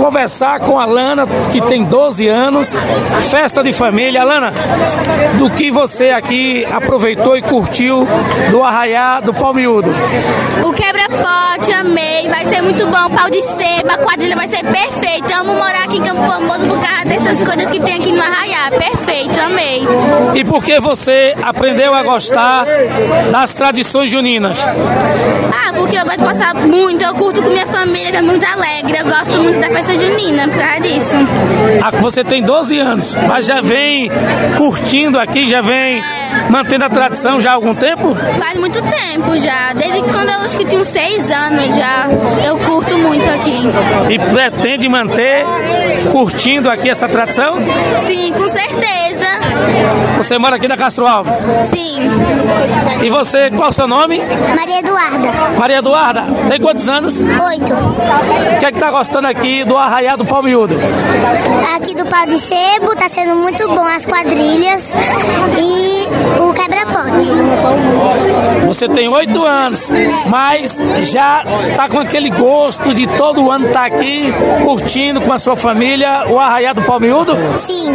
conversar com a Alana, que tem 12 anos, festa de família. Alana, do que você aqui aproveitou e curtiu do Arraiá do Pau Miúdo? O quebra-pote, amei, vai ser muito bom, pau de seba, a quadrilha vai ser perfeita. Amo morar aqui em Campo Formoso por causa dessas coisas que tem aqui no Arraiá, perfeito, amei. E por que você aprendeu a gostar das tradições juninas? Porque eu gosto de passar muito, eu curto com minha família, que é muito alegre, eu gosto muito da festa junina por causa disso. Você tem 12 anos, mas já vem curtindo aqui, já vem mantendo a tradição já há algum tempo? Faz muito tempo já, desde quando eu acho que tinha 6 anos já, eu curto muito aqui. E pretende manter curtindo aqui essa tradição? Sim, com certeza. Você mora aqui na Castro Alves? Sim. E você, qual é o seu nome? Maria Eduarda. Maria Eduarda, tem quantos anos? 8. O que é que tá gostando aqui do Arraiá do Pau Miúdo? Aqui do pau de sebo tá sendo muito bom as quadrilhas e o quebra-pote. Você tem 8 anos, mas já tá com aquele gosto de todo ano estar aqui curtindo com a sua família o Arraiá do Pau Miúdo? Sim.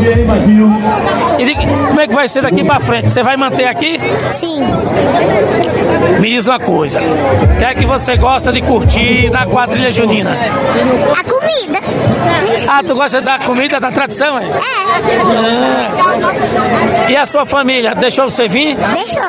E como é que vai ser daqui pra frente? Você vai manter aqui? Sim. Me diz uma coisa, o que é que você gosta de curtir na quadrilha junina? A comida. Tu gosta da comida, da tradição, é? E a sua família, deixou você vir? Deixou.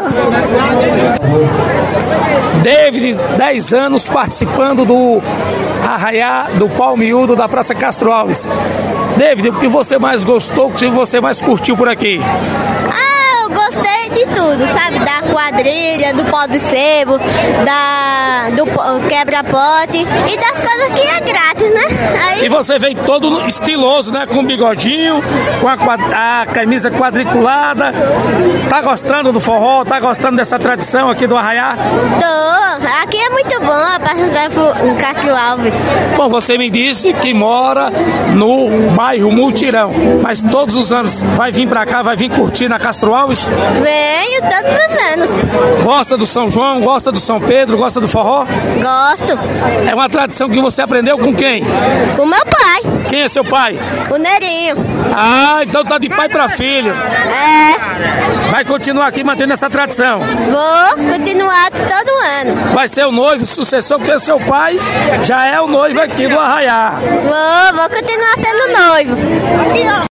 David, 10 anos participando do Arraiá do Pau Miúdo da Praça Castro Alves. David, o que você mais gostou, o que você mais curtiu por aqui? Eu gostei de tudo, sabe? Da quadrilha, do pau de sebo, do quebra-pote e das coisas que é grátis, né? E você vem todo estiloso, né? Com bigodinho, com a camisa quadriculada. Tá gostando do forró? Tá gostando dessa tradição aqui do Arraiá? Tô. Aqui é muito bom, no Castro Alves. Bom, você me disse que mora no bairro Multirão, mas todos os anos vai vir pra cá, vai vir curtir na Castro Alves? Venho todos os anos. Gosta do São João, gosta do São Pedro, gosta do forró? Gosto. É uma tradição que você aprendeu com quem? Com meu pai. Quem é seu pai? O Nerinho. Então tá de pai pra filho. Vai continuar aqui mantendo essa tradição? Vou continuar todo ano. Vai ser o noivo, sucessor, porque seu pai já é o noivo aqui do Arraiá. Vou continuar sendo noivo.